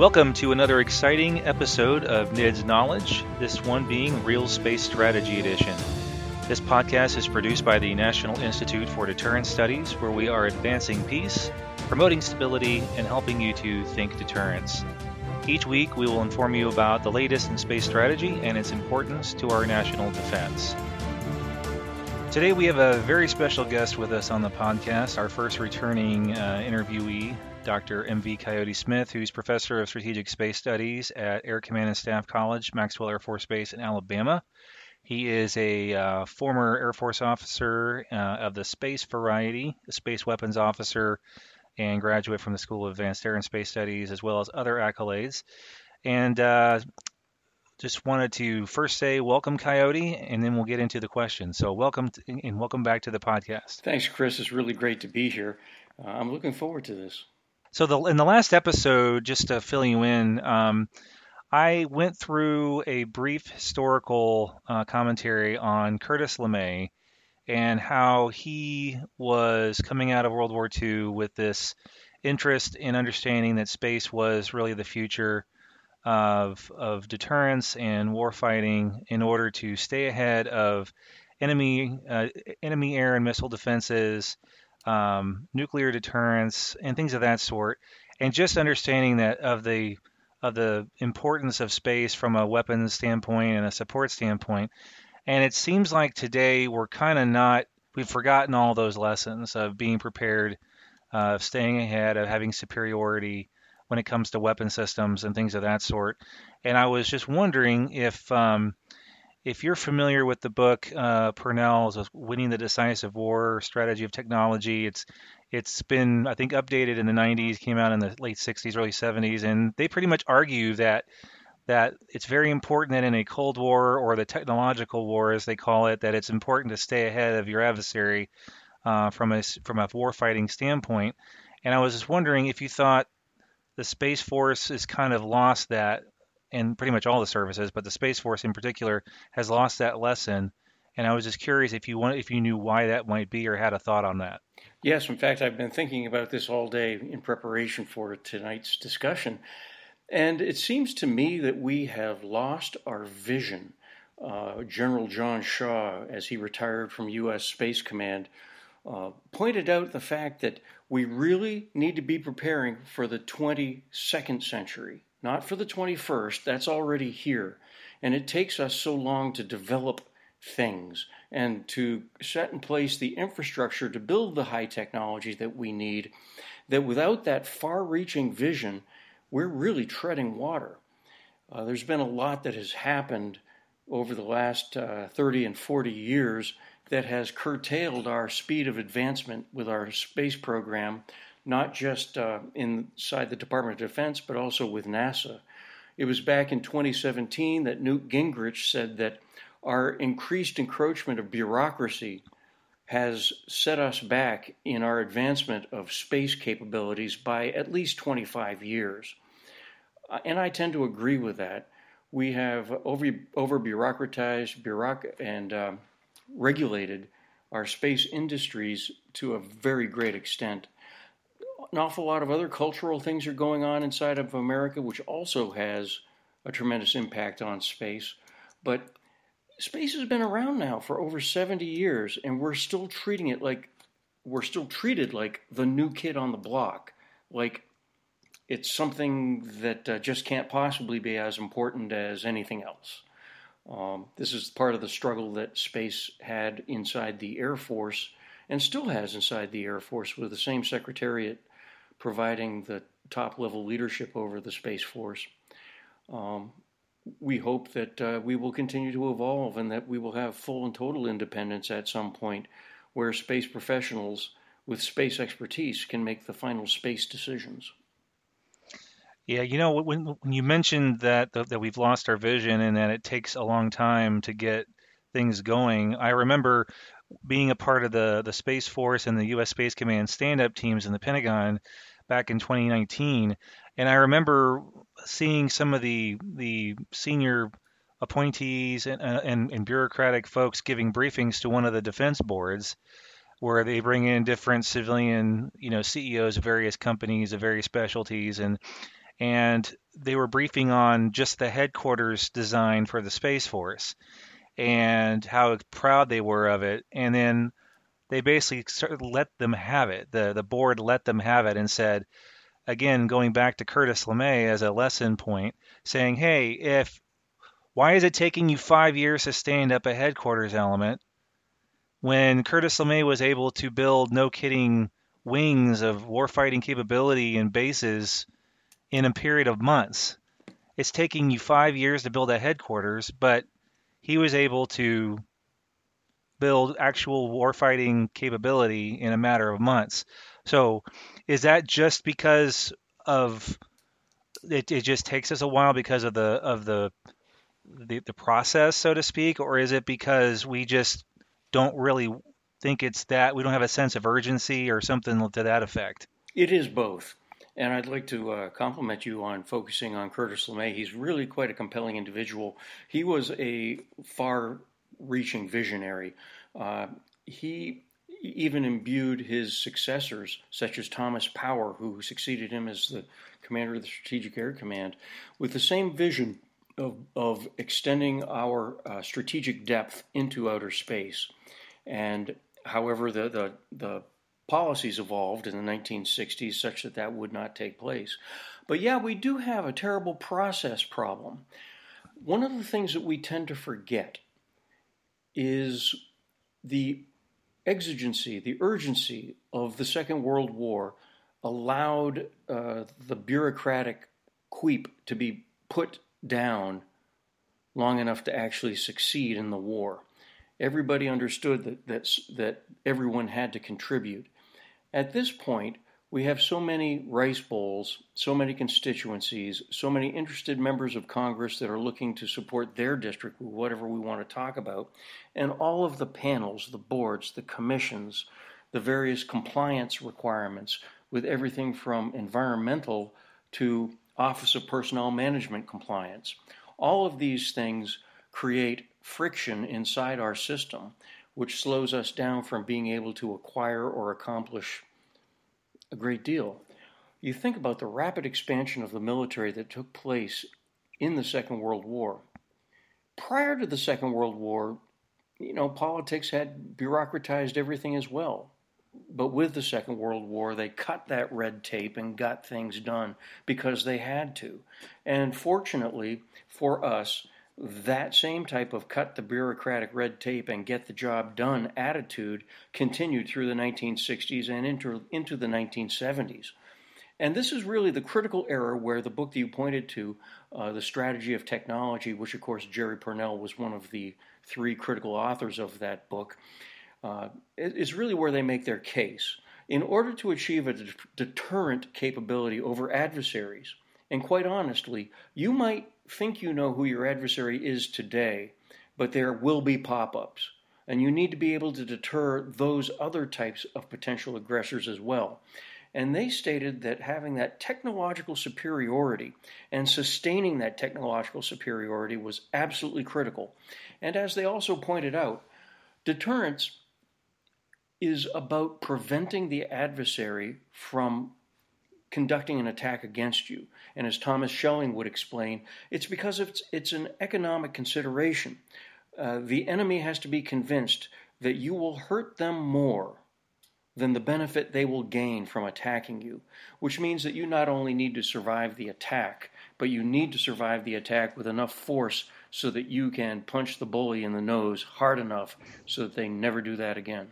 Welcome to another exciting episode of NIDS Knowledge, this one being Real Space Strategy Edition. This podcast is produced by the National Institute for Deterrence Studies, where we are advancing peace, promoting stability, and helping you to think deterrence. Each week, we will inform you about the latest in space strategy and its importance to our national defense. Today, we have a very special guest with us on the podcast, our first returning interviewee, Dr. M.V. Coyote Smith, who's Professor of Strategic Space Studies at Air Command and Staff College, Maxwell Air Force Base in Alabama. He is a former Air Force officer of the space variety, a space weapons officer, and graduate from the School of Advanced Air and Space Studies, as well as other accolades. And just wanted to first say welcome, Coyote, and then we'll get into the questions. So welcome and welcome back to the podcast. Thanks, Chris. It's really great to be here. I'm looking forward to this. So in the last episode, just to fill you in, I went through a brief historical commentary on Curtis LeMay and how he was coming out of World War II with this interest in understanding that space was really the future of deterrence and warfighting in order to stay ahead of enemy air and missile defenses, nuclear deterrence, and things of that sort, and just understanding that of the importance of space from a weapons standpoint and a support standpoint. And it seems like today we've forgotten all those lessons of being prepared, of staying ahead, of having superiority when it comes to weapon systems and things of that sort. And I was just wondering if you're familiar with the book Purnell's Winning the Decisive War, Strategy of Technology. It's been, I think, updated in the 90s, came out in the late 60s, early 70s, and they pretty much argue that it's very important that in a Cold War, or the technological war as they call it, that it's important to stay ahead of your adversary from a warfighting standpoint. And I was just wondering if you thought the Space Force has kind of lost that, and pretty much all the services, but the Space Force in particular has lost that lesson. And I was just curious if you knew why that might be or had a thought on that. Yes, in fact, I've been thinking about this all day in preparation for tonight's discussion. And it seems to me that we have lost our vision. General John Shaw, as he retired from U.S. Space Command, pointed out the fact that we really need to be preparing for the 22nd century. Not for the 21st, that's already here. And it takes us so long to develop things and to set in place the infrastructure to build the high technology that we need, that without that far-reaching vision, we're really treading water. There's been a lot that has happened over the last 30 and 40 years that has curtailed our speed of advancement with our space program, not just inside the Department of Defense, but also with NASA. It was back in 2017 that Newt Gingrich said that our increased encroachment of bureaucracy has set us back in our advancement of space capabilities by at least 25 years. And I tend to agree with that. We have over-bureaucratized and regulated our space industries to a very great extent. An awful lot of other cultural things are going on inside of America, which also has a tremendous impact on space. But space has been around now for over 70 years, and we're still treated like the new kid on the block, like it's something that just can't possibly be as important as anything else. This is part of the struggle that space had inside the Air Force, and still has inside the Air Force, with the same Secretariat providing the top-level leadership over the Space Force. We hope that we will continue to evolve and that we will have full and total independence at some point, where space professionals with space expertise can make the final space decisions. Yeah, when you mentioned that we've lost our vision and that it takes a long time to get things going, I remember being a part of the Space Force and the U.S. Space Command stand-up teams in the Pentagon back in 2019, and I remember seeing some of the senior appointees and bureaucratic folks giving briefings to one of the defense boards, where they bring in different civilian, CEOs of various companies of various specialties, and they were briefing on just the headquarters design for the Space Force and how proud they were of it. And then they basically sort of let them have it. The board let them have it and said, again, going back to Curtis LeMay as a lesson point, saying, hey, why is it taking you 5 years to stand up a headquarters element when Curtis LeMay was able to build, no kidding, wings of warfighting capability and bases in a period of months? It's taking you 5 years to build a headquarters, but he was able to build actual warfighting capability in a matter of months. So is that just because of it just takes us a while because of the process, so to speak, or is it because we just don't really think it's that we don't have a sense of urgency or something to that effect? It is both. And I'd like to compliment you on focusing on Curtis LeMay. He's really quite a compelling individual. He was a far reaching visionary. He even imbued his successors, such as Thomas Power, who succeeded him as the commander of the Strategic Air Command, with the same vision of extending our strategic depth into outer space. And however, the policies evolved in the 1960s such that that would not take place. But yeah, we do have a terrible process problem. One of the things that we tend to forget is the exigency, the urgency of the Second World War allowed the bureaucratic queep to be put down long enough to actually succeed in the war. Everybody understood that everyone had to contribute. At this point, we have so many rice bowls, so many constituencies, so many interested members of Congress that are looking to support their district with whatever we want to talk about, and all of the panels, the boards, the commissions, the various compliance requirements with everything from environmental to Office of Personnel Management compliance. All of these things create friction inside our system, which slows us down from being able to acquire or accomplish a great deal. You think about the rapid expansion of the military that took place in the Second World War. Prior to the Second World War, politics had bureaucratized everything as well. But with the Second World War, they cut that red tape and got things done because they had to. And fortunately for us, that same type of cut the bureaucratic red tape and get the job done attitude continued through the 1960s and into the 1970s. And this is really the critical era where the book that you pointed to, The Strategy of Technology, which of course Jerry Pournelle was one of the three critical authors of that book, is really where they make their case. In order to achieve a deterrent capability over adversaries, and quite honestly, you might think you know who your adversary is today, but there will be pop-ups. And you need to be able to deter those other types of potential aggressors as well. And they stated that having that technological superiority and sustaining that technological superiority was absolutely critical. And as they also pointed out, deterrence is about preventing the adversary from conducting an attack against you. And as Thomas Schelling would explain, it's because it's an economic consideration. The enemy has to be convinced that you will hurt them more than the benefit they will gain from attacking you, which means that you not only need to survive the attack, but you need to survive the attack with enough force so that you can punch the bully in the nose hard enough so that they never do that again.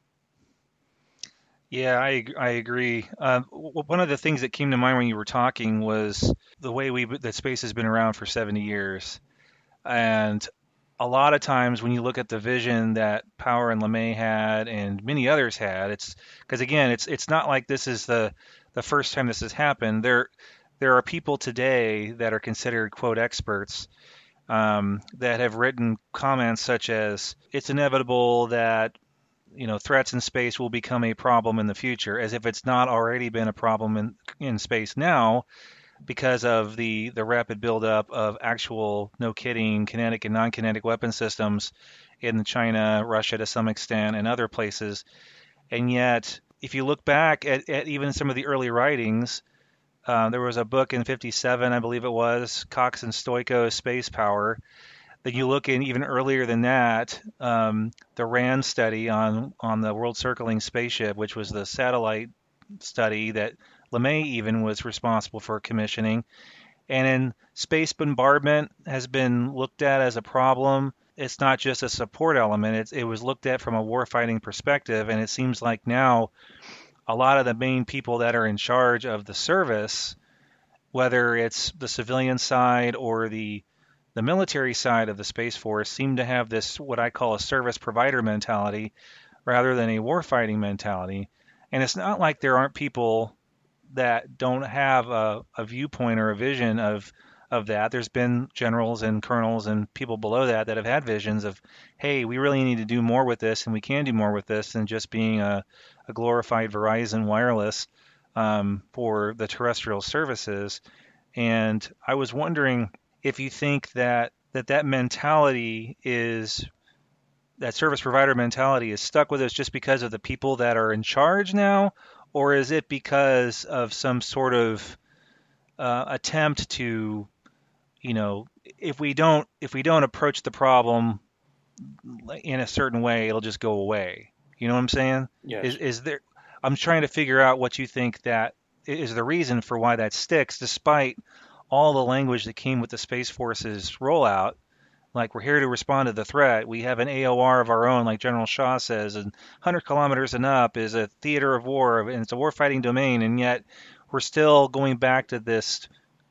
Yeah, I agree. One of the things that came to mind when you were talking was the way that space has been around for 70 years. And a lot of times when you look at the vision that Power and LeMay had and many others had, it's because again, it's not like this is the first time this has happened. There are people today that are considered quote experts that have written comments such as it's inevitable that threats in space will become a problem in the future, as if it's not already been a problem in space now because of the rapid buildup of actual, no kidding, kinetic and non-kinetic weapon systems in China, Russia to some extent, and other places. And yet, if you look back at even some of the early writings, There was a book in '57, I believe it was, Cox and Stoico, Space Power. Then you look in even earlier than that, the RAND study on the World Circling Spaceship, which was the satellite study that LeMay even was responsible for commissioning. And in space bombardment has been looked at as a problem. It's not just a support element. It was looked at from a warfighting perspective, and it seems like now a lot of the main people that are in charge of the service, whether it's the civilian side or the military side of the Space Force, seem to have this what I call a service provider mentality rather than a warfighting mentality. And it's not like there aren't people that don't have a viewpoint or a vision of that. There's been generals and colonels and people below that that have had visions of, hey, we really need to do more with this, and we can do more with this than just being a glorified Verizon wireless for the terrestrial services. And I was wondering if you think that mentality is that service provider mentality is stuck with us just because of the people that are in charge now, or is it because of some sort of attempt to, if we don't approach the problem in a certain way, it'll just go away. You know what I'm saying? Yes. Is there? I'm trying to figure out what you think that is the reason for why that sticks, despite all the language that came with the Space Force's rollout. Like, we're here to respond to the threat. We have an AOR of our own, like General Shaw says, and 100 kilometers and up is a theater of war, and it's a warfighting domain, and yet we're still going back to this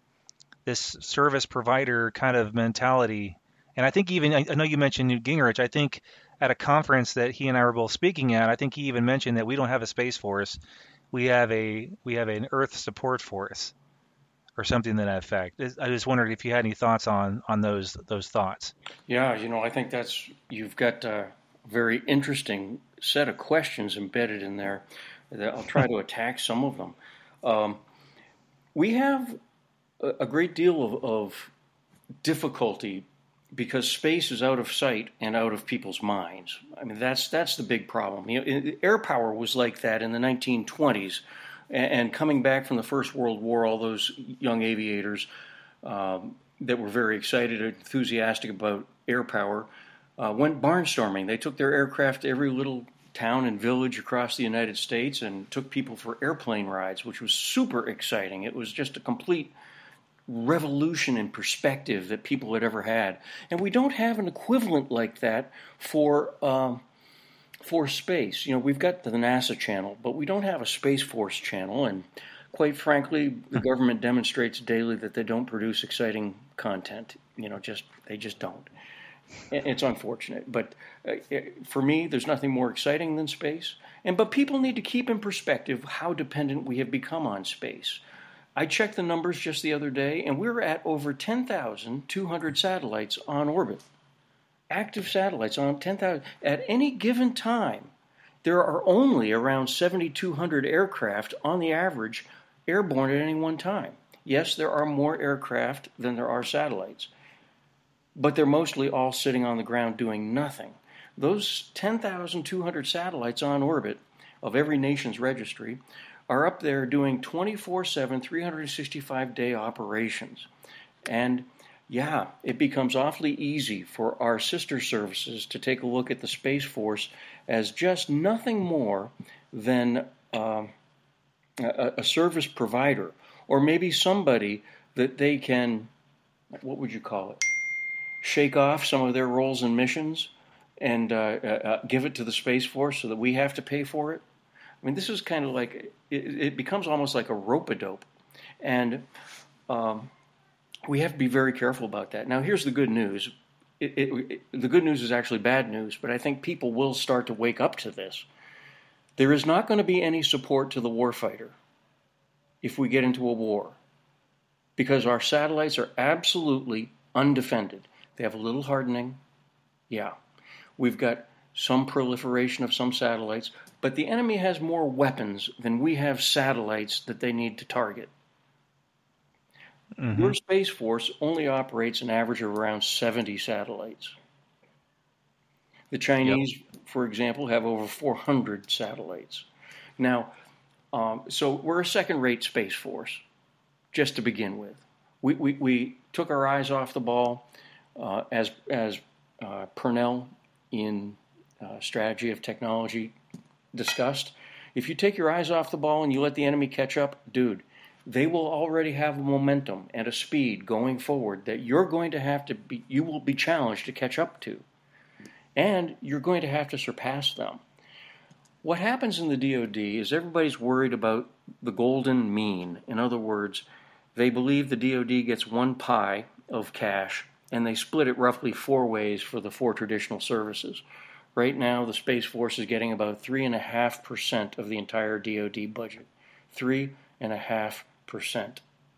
service provider kind of mentality. And I think even, I know you mentioned Newt Gingrich, I think at a conference that he and I were both speaking at, I think he even mentioned that we don't have a Space Force. We have an Earth support force or something to that effect. I just wondered if you had any thoughts on those thoughts. Yeah, I think you've got a very interesting set of questions embedded in there. I'll try to attack some of them. We have a great deal of difficulty because space is out of sight and out of people's minds. I mean, that's the big problem. Air power was like that in the 1920s. And coming back from the First World War, all those young aviators that were very excited and enthusiastic about air power went barnstorming. They took their aircraft to every little town and village across the United States and took people for airplane rides, which was super exciting. It was just a complete revolution in perspective that people had ever had. And we don't have an equivalent like that for space. We've got the NASA channel, but we don't have a Space Force channel. And quite frankly, the government demonstrates daily that they don't produce exciting content. They just don't. It's unfortunate. But for me, there's nothing more exciting than space. But people need to keep in perspective how dependent we have become on space. I checked the numbers just the other day, and we're at over 10,200 satellites on orbit. Active satellites on 10,000. At any given time, there are only around 7,200 aircraft on the average airborne at any one time. Yes, there are more aircraft than there are satellites, but they're mostly all sitting on the ground doing nothing. Those 10,200 satellites on orbit of every nation's registry are up there doing 24/7, 365-day operations. And yeah, it becomes awfully easy for our sister services to take a look at the Space Force as just nothing more than a service provider, or maybe somebody that they can, what would you call it, shake off some of their roles and missions and give it to the Space Force so that we have to pay for it. I mean, this is kind of like, it becomes almost like a rope-a-dope. And we have to be very careful about that. Now, here's the good news. The good news is actually bad news, but I think people will start to wake up to this. There is not going to be any support to the warfighter if we get into a war, because our satellites are absolutely undefended. They have a little hardening. Yeah. We've got some proliferation of some satellites, but the enemy has more weapons than we have satellites that they need to target. Mm-hmm. Your Space Force only operates an average of around 70 satellites. The Chinese, for example, have over 400 satellites. Now, so we're a second-rate Space Force. just to begin with. We took our eyes off the ball, as Purnell in Strategy of Technology discussed. If you take your eyes off the ball and you let the enemy catch up, dude, they will already have a momentum and a speed going forward that you will be challenged to catch up to. And you're going to have to surpass them. What happens in the DoD is everybody's worried about the golden mean. In other words, they believe the DoD gets one pie of cash, and they split it roughly 4 ways for the 4 traditional services. Right now, the Space Force is getting about 3.5% of the entire DoD budget. 3.5%.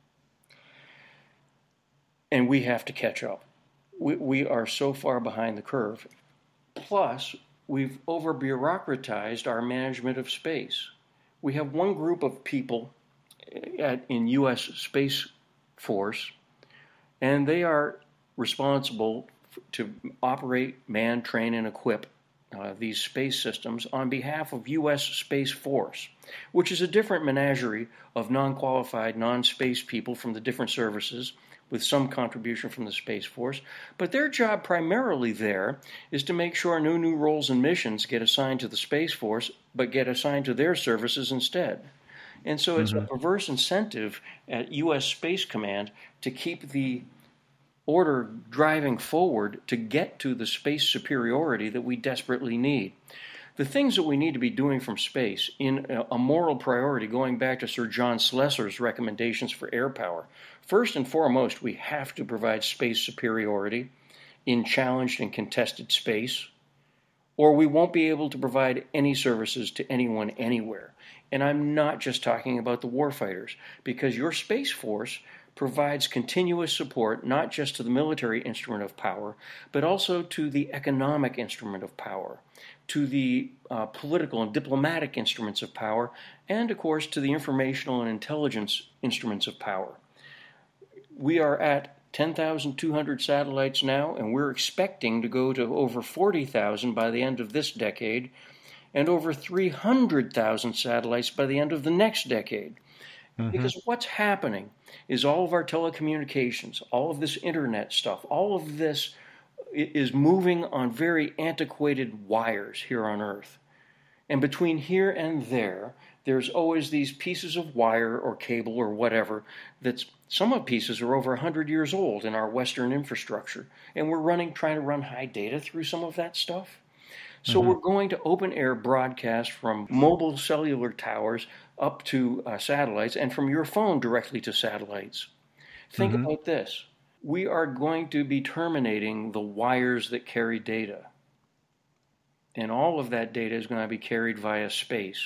And we have to catch up. We are so far behind the curve. Plus, we've over-bureaucratized our management of space. We have one group of people in U.S. Space Force, and they are responsible to operate, man, train, and equip these space systems on behalf of U.S. Space Force, which is a different menagerie of non-qualified, non-space people from the different services with some contribution from the Space Force. But their job primarily there is to make sure no new roles and missions get assigned to the Space Force, but get assigned to their services instead. And so it's a perverse incentive at U.S. Space Command to keep the order driving forward to get to the space superiority that we desperately need. The things that we need to be doing from space in a moral priority, going back to Sir John Slessor's recommendations for air power, first and foremost, we have to provide space superiority in challenged and contested space, or we won't be able to provide any services to anyone anywhere. And I'm not just talking about the warfighters, because your Space Force provides continuous support not just to the military instrument of power, but also to the economic instrument of power, to the political and diplomatic instruments of power, and of course to the informational and intelligence instruments of power. We are at 10,200 satellites now, and we're expecting to go to over 40,000 by the end of this decade, and over 300,000 satellites by the end of the next decade. Because what's happening is all of our telecommunications, all of this internet stuff, all of this is moving on very antiquated wires here on Earth. And between here and there, there's always these pieces of wire or cable or whatever some of the pieces are over 100 years old in our Western infrastructure. And we're trying to run high data through some of that stuff. So we're going to open air broadcast from mobile cellular towers up to satellites, and from your phone directly to satellites. Think about this. We are going to be terminating the wires that carry data. And all of that data is going to be carried via space.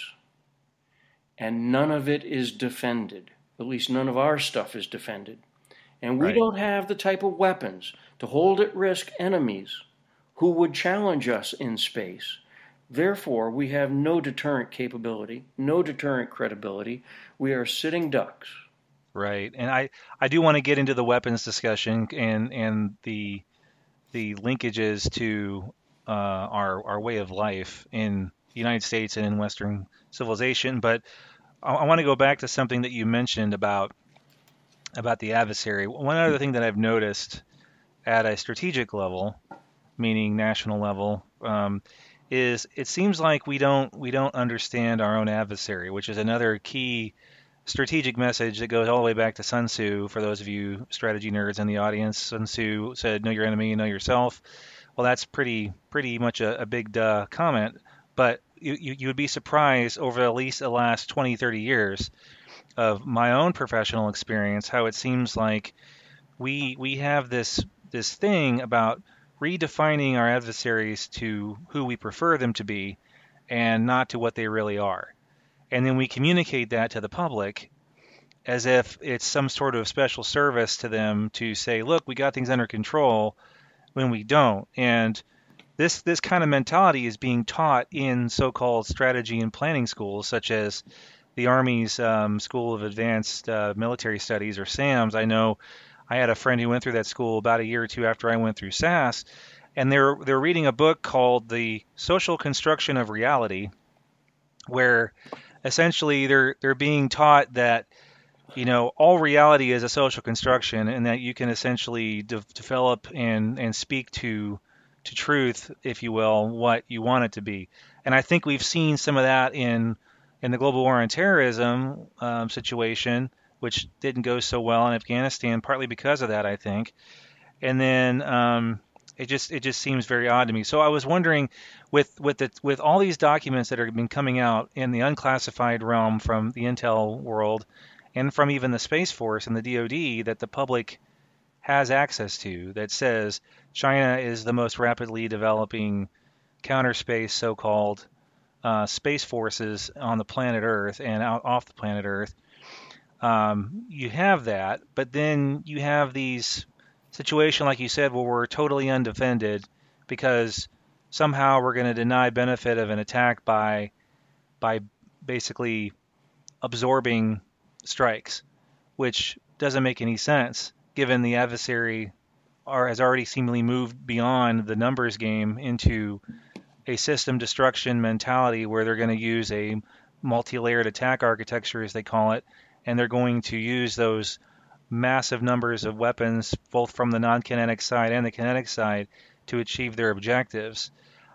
And none of it is defended. At least none of our stuff is defended. And we don't have the type of weapons to hold at risk enemies who would challenge us in space. Therefore, we have no deterrent capability, no deterrent credibility. We are sitting ducks. Right. And I do want to get into the weapons discussion and the linkages to our way of life in the United States and in Western civilization. But I want to go back to something that you mentioned about the adversary. One other thing that I've noticed at a strategic level, meaning national level, is it seems like we don't understand our own adversary, which is another key strategic message that goes all the way back to Sun Tzu. For those of you strategy nerds in the audience, Sun Tzu said, "Know your enemy, know yourself." Well, that's pretty much a big duh comment, but you would be surprised over at least the last 20, 30 years of my own professional experience how it seems like we have this thing about redefining our adversaries to who we prefer them to be and not to what they really are. And then we communicate that to the public as if it's some sort of special service to them to say, look, we got things under control, when we don't. And this kind of mentality is being taught in so-called strategy and planning schools, such as the Army's School of Advanced Military Studies, or SAMS. I know I had a friend who went through that school about a year or two after I went through SAS, and they're reading a book called The Social Construction of Reality, where essentially they're being taught that all reality is a social construction, and that you can essentially develop and speak to truth, if you will, what you want it to be. And I think we've seen some of that in the global war on terrorism situation, which didn't go so well in Afghanistan, partly because of that, I think. And then it just seems very odd to me. So I was wondering, with all these documents that have been coming out in the unclassified realm from the intel world and from even the Space Force and the DoD that the public has access to, that says China is the most rapidly developing counter space so-called space forces on the planet Earth and off the planet Earth. You have that, but then you have these situation, like you said, where we're totally undefended because somehow we're going to deny benefit of an attack by basically absorbing strikes, which doesn't make any sense given the adversary has already seemingly moved beyond the numbers game into a system destruction mentality where they're going to use a multi-layered attack architecture, as they call it, and they're going to use those massive numbers of weapons, both from the non-kinetic side and the kinetic side, to achieve their objectives.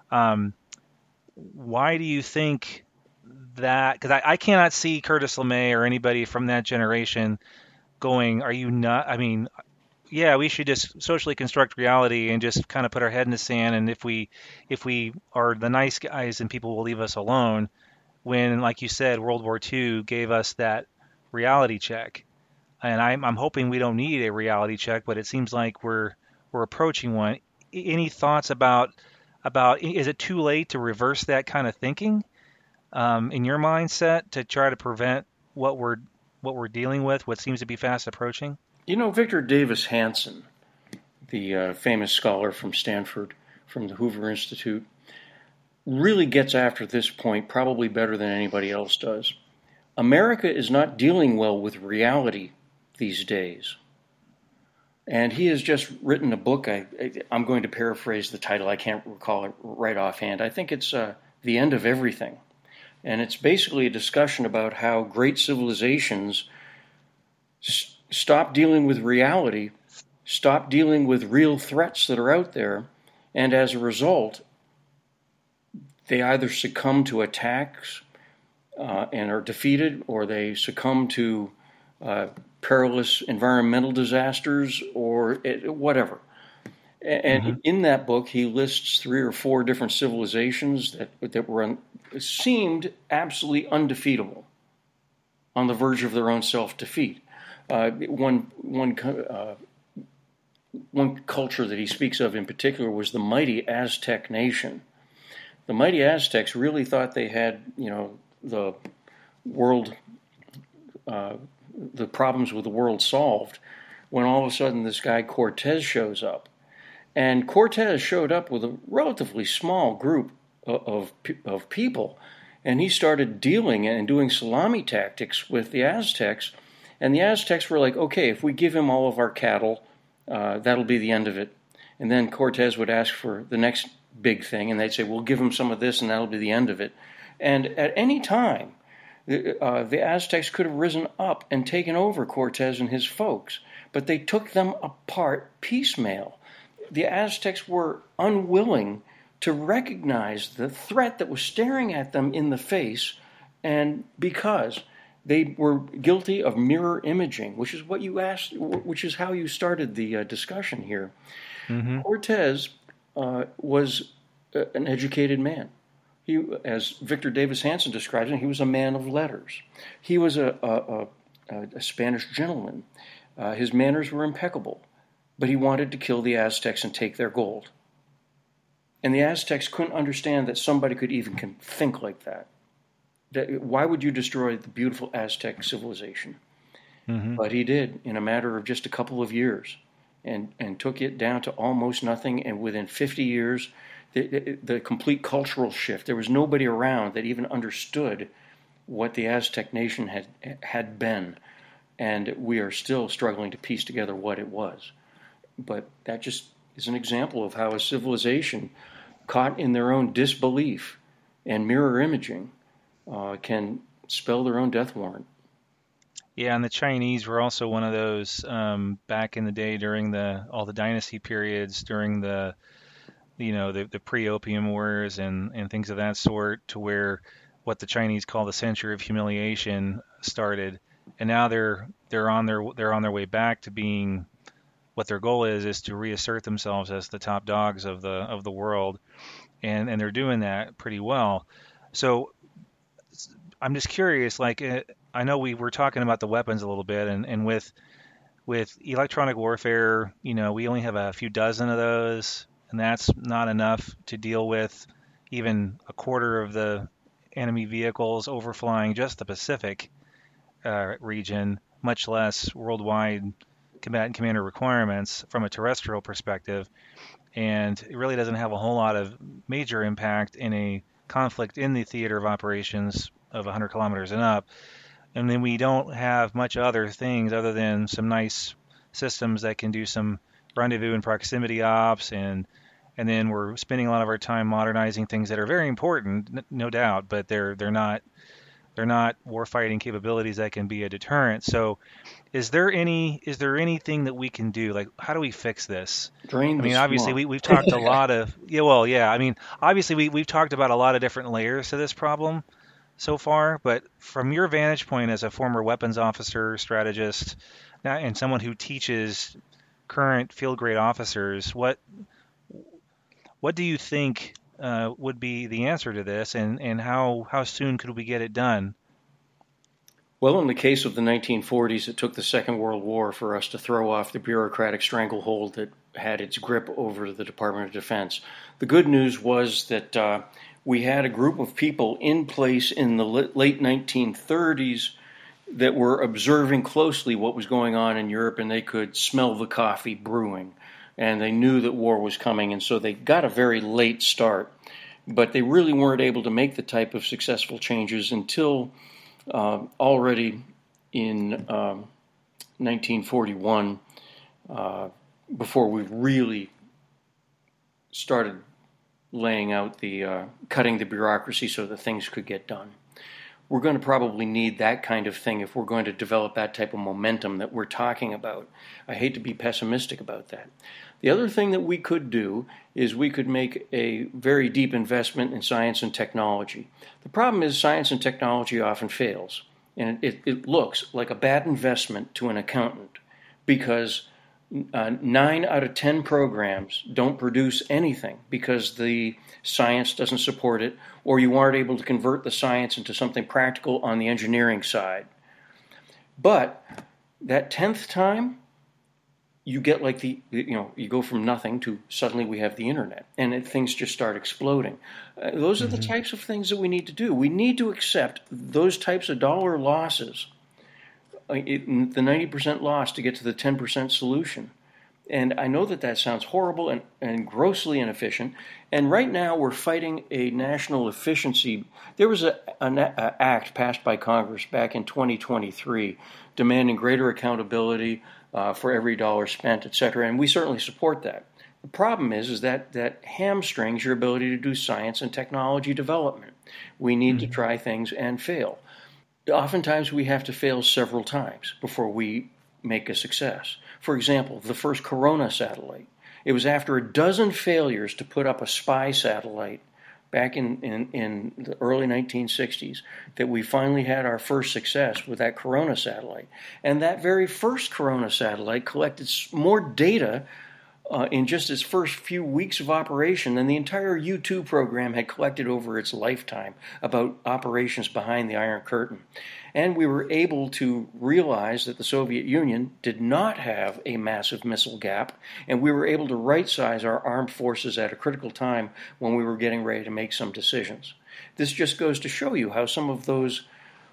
Why do you think that? Because I cannot see Curtis LeMay or anybody from that generation going, are you not? I mean, yeah, we should just socially construct reality and just kind of put our head in the sand. And if we are the nice guys, and people will leave us alone. When, like you said, World War II gave us that reality check, and I'm hoping we don't need a reality check, but it seems like we're approaching one. Any thoughts about is it too late to reverse that kind of thinking in your mindset to try to prevent what we're dealing with, what seems to be fast approaching? Victor Davis Hanson, the famous scholar from Stanford, from the Hoover Institute, really gets after this point probably better than anybody else does. America is not dealing well with reality these days. And he has just written a book. I'm going to paraphrase the title. I can't recall it right offhand. I think it's The End of Everything. And it's basically a discussion about how great civilizations stop dealing with reality, stop dealing with real threats that are out there, and as a result, they either succumb to attacks and are defeated, or they succumb to perilous environmental disasters, or whatever. And in that book, he lists 3 or 4 different civilizations that were seemed absolutely undefeatable, on the verge of their own self-defeat. One culture that he speaks of in particular was the mighty Aztec nation. The mighty Aztecs really thought they had, the world, the problems with the world solved, when all of a sudden this guy Cortez shows up. And Cortez showed up with a relatively small group of people, and he started dealing and doing salami tactics with the Aztecs. And the Aztecs were like, okay, if we give him all of our cattle, that'll be the end of it. And then Cortez would ask for the next big thing, and they'd say, we'll give him some of this, and that'll be the end of it. And at any time, the Aztecs could have risen up and taken over Cortez and his folks, but they took them apart piecemeal. The Aztecs were unwilling to recognize the threat that was staring at them in the face, and because they were guilty of mirror imaging, which is what you asked, which is how you started the discussion here. Mm-hmm. Cortez was an educated man. He, as Victor Davis Hanson describes him, he was a man of letters. He was a Spanish gentleman. His manners were impeccable, but he wanted to kill the Aztecs and take their gold. And the Aztecs couldn't understand that somebody could even think like that. Why would you destroy the beautiful Aztec civilization? Mm-hmm. But he did in a matter of just a couple of years, and took it down to almost nothing. And within 50 years, the complete cultural shift. There was nobody around that even understood what the Aztec nation had been, and we are still struggling to piece together what it was. But that just is an example of how a civilization caught in their own disbelief and mirror imaging can spell their own death warrant. Yeah, and the Chinese were also one of those back in the day during all the dynasty periods, during the pre-opium wars and things of that sort, to where what the Chinese call the century of humiliation started, and now they're on their way back to being what their goal is to reassert themselves as the top dogs of the world, and they're doing that pretty well. So I'm just curious, like I know we were talking about the weapons a little bit, and with electronic warfare, we only have a few dozen of those, and that's not enough to deal with even a quarter of the enemy vehicles overflying just the Pacific region, much less worldwide combatant commander requirements from a terrestrial perspective. And it really doesn't have a whole lot of major impact in a conflict in the theater of operations of 100 kilometers and up. And then we don't have much other things other than some nice systems that can do some rendezvous and proximity ops, and then we're spending a lot of our time modernizing things that are very important, no doubt, but they're not warfighting capabilities that can be a deterrent. So is there anything that we can do? Like, how do we fix this? Drain I the mean, obviously swamp. we've talked a lot of, yeah, well, yeah, I mean, obviously we've talked about a lot of different layers to this problem so far, but from your vantage point as a former weapons officer, strategist, and someone who teaches current field grade officers, what do you think would be the answer to this, and how soon could we get it done? Well, in the case of the 1940s, it took the Second World War for us to throw off the bureaucratic stranglehold that had its grip over the Department of Defense. The good news was that we had a group of people in place in the late 1930s that were observing closely what was going on in Europe, and they could smell the coffee brewing, and they knew that war was coming, and so they got a very late start. But they really weren't able to make the type of successful changes until already in 1941, before we really started laying out cutting the bureaucracy so that things could get done. We're going to probably need that kind of thing if we're going to develop that type of momentum that we're talking about. I hate to be pessimistic about that. The other thing that we could do is we could make a very deep investment in science and technology. The problem is science and technology often fails, and it looks like a bad investment to an accountant because 9 out of 10 programs don't produce anything because the science doesn't support it, or you aren't able to convert the science into something practical on the engineering side. But that 10th time, you get like you go from nothing to suddenly we have the internet, and things just start exploding. Those are the types of things that we need to do. We need to accept those types of dollar losses, the 90% loss to get to the 10% solution. And I know that sounds horrible and grossly inefficient. And right now we're fighting a national efficiency. There was an act passed by Congress back in 2023 demanding greater accountability for every dollar spent, et cetera. And we certainly support that. The problem is that hamstrings your ability to do science and technology development. We need to try things and fail. Oftentimes we have to fail several times before we make a success. For example, the first Corona satellite. It was after a dozen failures to put up a spy satellite back in the early 1960s that we finally had our first success with that Corona satellite. And that very first Corona satellite collected more data in just its first few weeks of operation than the entire U-2 program had collected over its lifetime about operations behind the Iron Curtain. And we were able to realize that the Soviet Union did not have a massive missile gap, and we were able to right-size our armed forces at a critical time when we were getting ready to make some decisions. This just goes to show you how some of those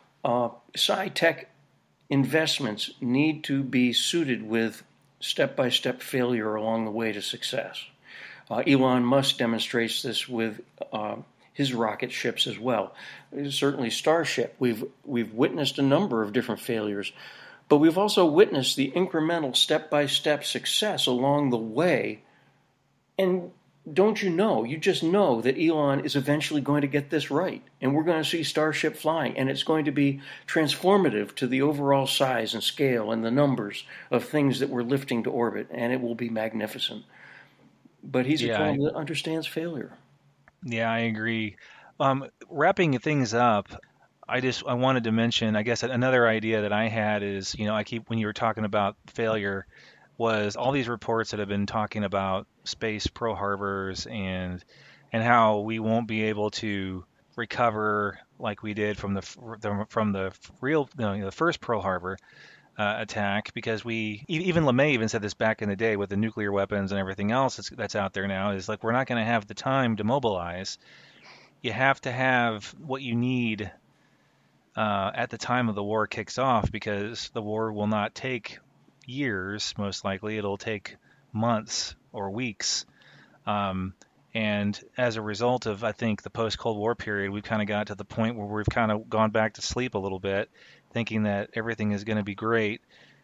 sci-tech investments need to be suited with step-by-step failure along the way to success. Elon Musk demonstrates this with his rocket ships as well. Certainly Starship, we've witnessed a number of different failures, but we've also witnessed the incremental step-by-step success along the way, and don't you know? You just know that Elon is eventually going to get this right. And we're going to see Starship flying. And it's going to be transformative to the overall size and scale and the numbers of things that we're lifting to orbit. And it will be magnificent. But he's a Yeah, gentleman that understands failure. yeah, I agree. Wrapping things up, I wanted to mention, I guess another idea that I had is, I keep when you were talking about failure, was all these reports that have been talking about space Pearl Harbors and how we won't be able to recover like we did from the real, the first Pearl Harbor attack, because even LeMay even said this back in the day with the nuclear weapons and everything else that's out there now, is like we're not going to have the time to mobilize. You have to have what you need at the time of the war kicks off, because the war will not take years. Most likely it'll take months or weeks. um, and as a result of, I think, the post-Cold War period, we've kind of got to the point where we've kind of gone back to sleep a little bit, thinking that everything is going to be great.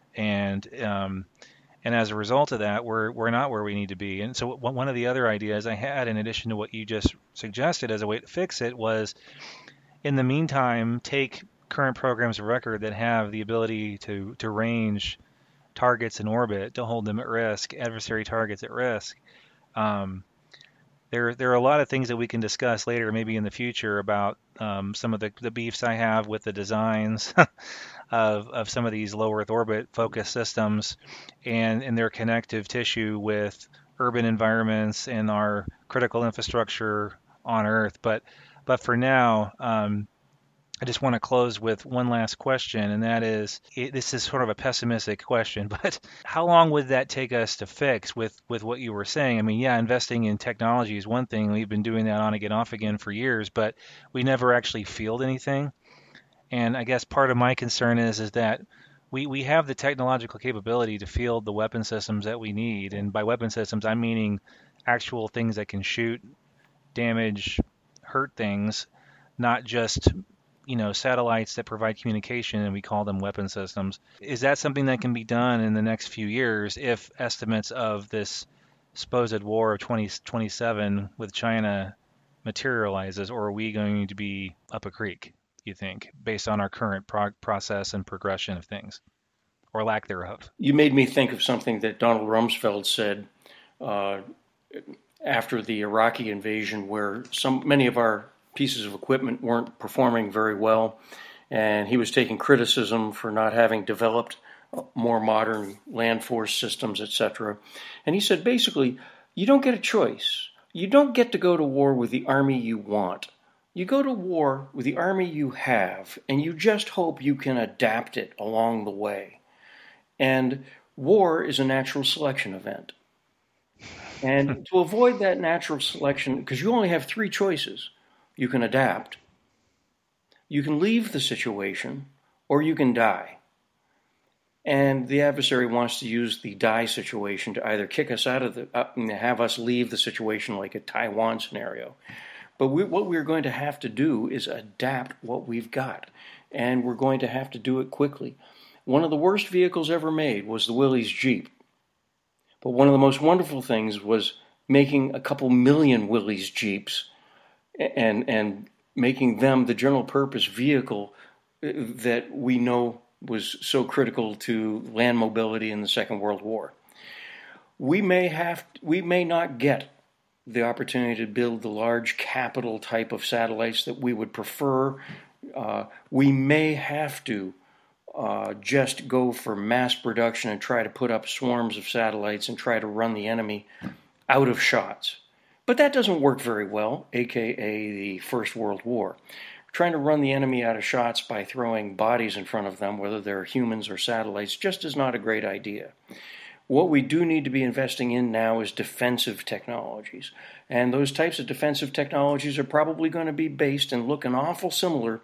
And as a result of that, we're not where we need to be. And so one of the other ideas I had, in addition to what you just suggested as a way to fix it, was, in the meantime, take current programs of record that have the ability to range targets in orbit, to hold them at risk, adversary targets at risk. Um, there are a lot of things that we can discuss later, maybe in the future, about some of the beefs I have with the designs of some of these low Earth orbit focused systems, and their connective tissue with urban environments and our critical infrastructure on Earth. But for now, I just want to close with one last question, and that is, this is sort of a pessimistic question, but how long would that take us to fix with what you were saying? I mean, yeah, investing in technology is one thing. We've been doing that on again, off again for years, but we never actually field anything. And I guess part of my concern is that we have the technological capability to field the weapon systems that we need. And by weapon systems, I'm meaning actual things that can shoot, damage, hurt things, not just satellites that provide communication, and we call them weapon systems. Is that something that can be done in the next few years if estimates of this supposed war of 2027 with China materializes, or are we going to be up a creek, you think, based on our current process and progression of things, or lack thereof? You made me think of something that Donald Rumsfeld said uh, after the Iraqi invasion, where many of our pieces of equipment weren't performing very well, and he was taking criticism for not having developed more modern land force systems, etc. And he said, basically, you don't get a choice. You don't get to go to war with the army you want. You go to war with the army you have, and you just hope you can adapt it along the way. And war is a natural selection event. And to avoid that natural selection, because you only have three choices: you can adapt, you can leave the situation, or you can die. And the adversary wants to use the die situation to either kick us out of and have us leave the situation, like a Taiwan scenario. But what we're going to have to do is adapt what we've got, and we're going to have to do it quickly. One of the worst vehicles ever made was the Willys Jeep. But one of the most wonderful things was making a couple million Willys Jeeps and making them the general purpose vehicle that we know was so critical to land mobility in the Second World War. We may not get the opportunity to build the large capital type of satellites that we would prefer. We may have to just go for mass production and try to put up swarms of satellites and try to run the enemy out of shots. But that doesn't work very well, aka the First World War. Trying to run the enemy out of shots by throwing bodies in front of them, whether they're humans or satellites, just is not a great idea. What we do need to be investing in now is defensive technologies. And those types of defensive technologies are probably going to be based and looking awfully similar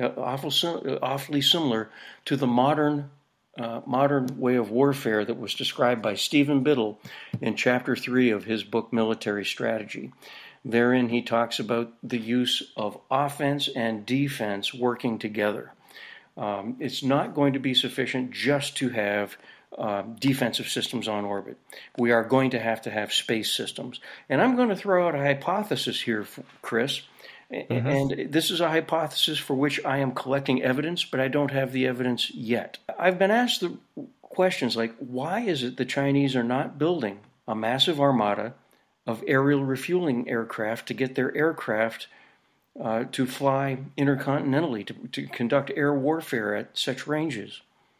to the modern way of warfare that was described by Stephen Biddle in Chapter 3 of his book, Military Strategy. Therein, he talks about the use of offense and defense working together. It's not going to be sufficient just to have defensive systems on orbit. We are going to have space systems. And I'm going to throw out a hypothesis here, Chris. Mm-hmm. And this is a hypothesis for which I am collecting evidence, but I don't have the evidence yet. I've been asked the questions like, why is it the Chinese are not building a massive armada of aerial refueling aircraft to get their aircraft to fly intercontinentally, to conduct air warfare at such ranges?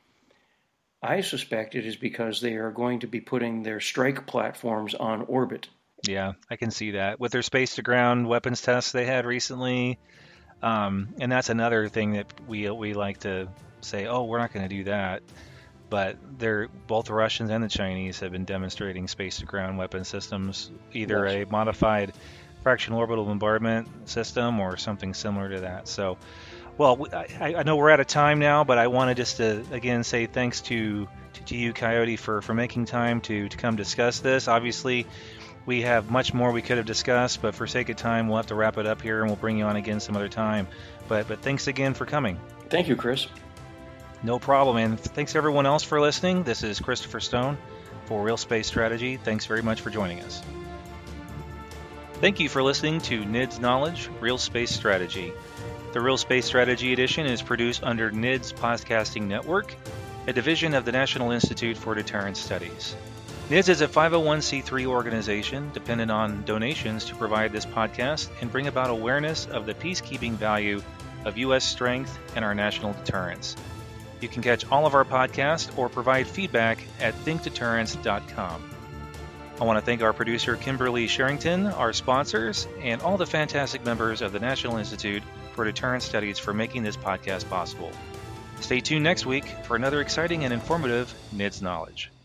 I suspect it is because they are going to be putting their strike platforms on orbit. Yeah, I can see that. With their space-to-ground weapons tests they had recently, and that's another thing that we like to say, oh, we're not going to do that. But both the Russians and the Chinese have been demonstrating space-to-ground weapon systems, either a modified fractional orbital bombardment system or something similar to that. So, well, I know we're out of time now, but I wanted just to, again, say thanks to you, Coyote, for making time to come discuss this. Obviously, we have much more we could have discussed, but for sake of time, we'll have to wrap it up here, and we'll bring you on again some other time. But thanks again for coming. Thank you, Chris. No problem, and thanks everyone else for listening. This is Christopher Stone for Real Space Strategy. Thanks very much for joining us. Thank you for listening to NIDS Knowledge, Real Space Strategy. The Real Space Strategy edition is produced under NIDS Podcasting Network, a division of the National Institute for Deterrence Studies. NIDS is a 501c3 organization dependent on donations to provide this podcast and bring about awareness of the peacekeeping value of U.S. strength and our national deterrence. You can catch all of our podcasts or provide feedback at thinkdeterrence.com. I want to thank our producer Kimberly Sherrington, our sponsors, and all the fantastic members of the National Institute for Deterrence Studies for making this podcast possible. Stay tuned next week for another exciting and informative NIDS Knowledge.